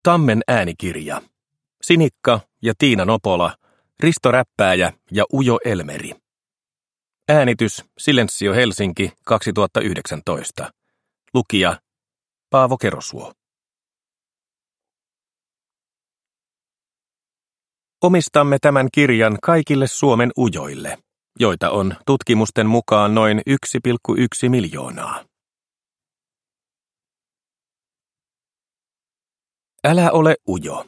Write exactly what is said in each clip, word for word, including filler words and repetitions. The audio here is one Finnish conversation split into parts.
Tammen äänikirja. Sinikka ja Tiina Nopola, Risto Räppääjä ja Ujo Elmeri. Äänitys Silensio Helsinki kaksituhattayhdeksäntoista. Lukija Paavo Kerosuo. Omistamme tämän kirjan kaikille Suomen ujoille, joita on tutkimusten mukaan noin yksi pilkku yksi miljoonaa. Älä ole ujo.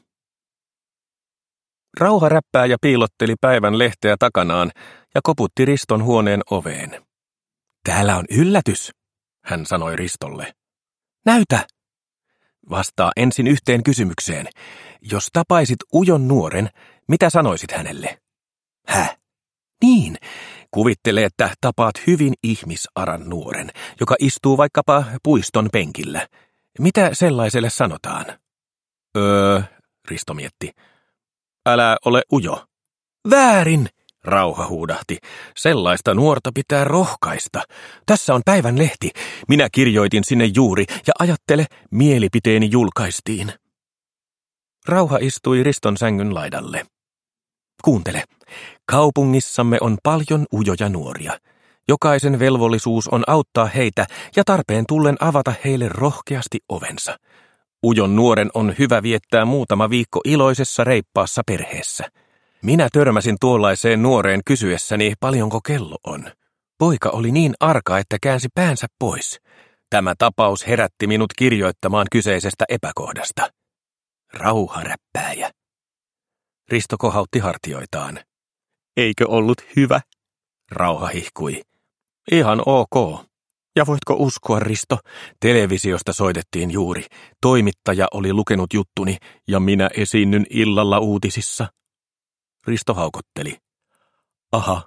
Rauha Räppääjä piilotteli päivän lehteä takanaan ja koputti Riston huoneen oveen. Täällä on yllätys, hän sanoi Ristolle. Näytä! Vastaa ensin yhteen kysymykseen. Jos tapaisit ujon nuoren, mitä sanoisit hänelle? Häh? Niin, kuvittele, että tapaat hyvin ihmisaran nuoren, joka istuu vaikkapa puiston penkillä. Mitä sellaiselle sanotaan? Öö, Risto mietti. Älä ole ujo. Väärin, Rauha huudahti. Sellaista nuorta pitää rohkaista. Tässä on päivän lehti. Minä kirjoitin sinne juuri ja ajattele, mielipiteeni julkaistiin. Rauha istui Riston sängyn laidalle. Kuuntele, kaupungissamme on paljon ujoja nuoria. Jokaisen velvollisuus on auttaa heitä ja tarpeen tullen avata heille rohkeasti ovensa. Ujon nuoren on hyvä viettää muutama viikko iloisessa reippaassa perheessä. Minä törmäsin tuollaiseen nuoreen kysyessäni, paljonko kello on. Poika oli niin arka, että käänsi päänsä pois. Tämä tapaus herätti minut kirjoittamaan kyseisestä epäkohdasta. Rauha Räppääjä. Risto kohautti hartioitaan. Eikö ollut hyvä? Rauha hihkui. Ihan ok. Ja voitko uskoa, Risto, televisiosta soitettiin juuri. Toimittaja oli lukenut juttuni ja minä esiinnyn illalla uutisissa. Risto haukotteli. Aha.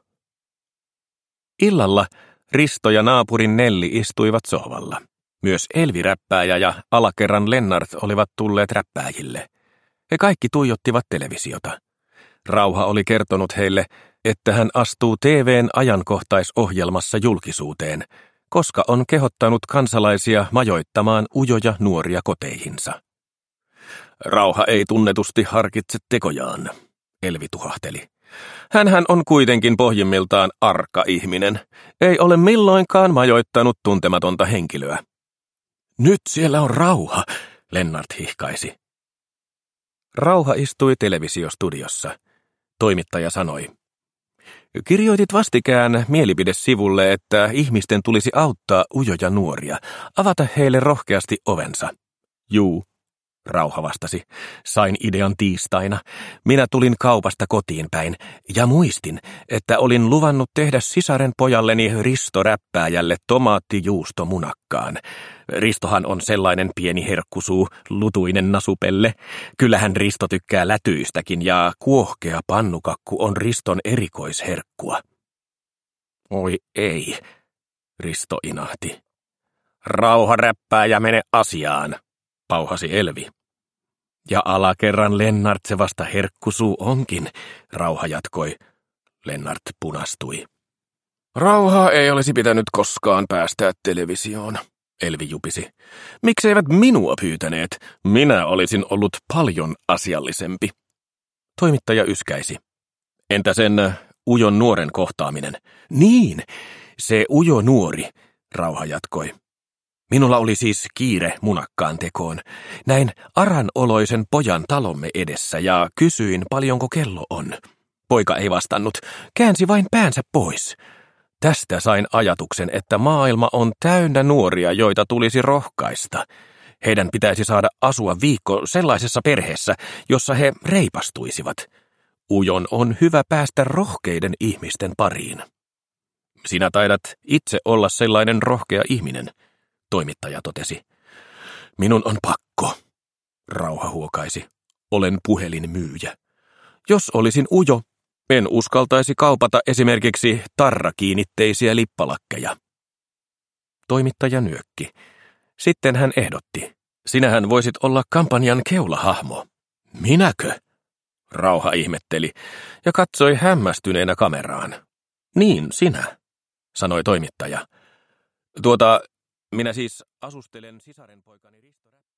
Illalla Risto ja naapurin Nelli istuivat sohvalla. Myös Elvi Räppääjä ja alakerran Lennart olivat tulleet räppääjille. He kaikki tuijottivat televisiota. Rauha oli kertonut heille, että hän astuu T V:n ajankohtaisohjelmassa julkisuuteen, koska on kehottanut kansalaisia majoittamaan ujoja nuoria koteihinsa. Rauha ei tunnetusti harkitse tekojaan, Elvi tuhahteli. Hänhän on kuitenkin pohjimmiltaan arka ihminen. Ei ole milloinkaan majoittanut tuntematonta henkilöä. Nyt siellä on Rauha, Lennart hihkaisi. Rauha istui televisiostudiossa. Toimittaja sanoi. Kirjoitit vastikään mielipidesivulle, että ihmisten tulisi auttaa ujoja nuoria, avata heille rohkeasti ovensa. Juu, Rauha vastasi. Sain idean tiistaina. Minä tulin kaupasta kotiin päin ja muistin, että olin luvannut tehdä sisaren pojalleni Risto Räppääjälle tomaattijuustomunakkaan. Ristohan on sellainen pieni herkkusuu, lutuinen nasupelle. Kyllähän Risto tykkää lätyistäkin ja kuohkea pannukakku on Riston erikoisherkkua. Oi ei, Risto inahti. Rauha Räppääjä, mene asiaan, pauhasi Elvi. Ja alakerran Lennart se vasta herkkusuu onkin, Rauha jatkoi. Lennart punastui. Rauhaa ei olisi pitänyt koskaan päästää televisioon, Elvi jupisi. Mikseivät minua pyytäneet? Minä olisin ollut paljon asiallisempi. Toimittaja yskäisi. Entä sen ujon nuoren kohtaaminen? Niin, se ujo nuori, Rauha jatkoi. Minulla oli siis kiire munakkaan tekoon. Näin aranoloisen pojan talomme edessä ja kysyin, paljonko kello on. Poika ei vastannut, käänsi vain päänsä pois. Tästä sain ajatuksen, että maailma on täynnä nuoria, joita tulisi rohkaista. Heidän pitäisi saada asua viikko sellaisessa perheessä, jossa he reipastuisivat. Ujon on hyvä päästä rohkeiden ihmisten pariin. Sinä taidat itse olla sellainen rohkea ihminen, toimittaja totesi. Minun on pakko, Rauha huokaisi. Olen puhelinmyyjä. Jos olisin ujo, en uskaltaisi kaupata esimerkiksi tarrakiinnitteisiä lippalakkeja. Toimittaja nyökki. Sitten hän ehdotti. Sinähän voisit olla kampanjan keulahahmo. Minäkö? Rauha ihmetteli ja katsoi hämmästyneenä kameraan. Niin, sinä, sanoi toimittaja. Tuota, minä siis asustelen sisarenpoikani Risto